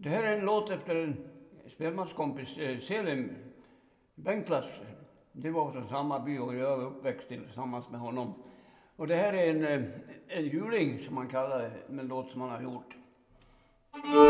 Det här är en låt efter en spelmanskompis, Selim Bengtlas. Det var från samma by och jag var uppväxt tillsammans med honom. Och det här är en juling som man kallar det, med en låt som han har gjort.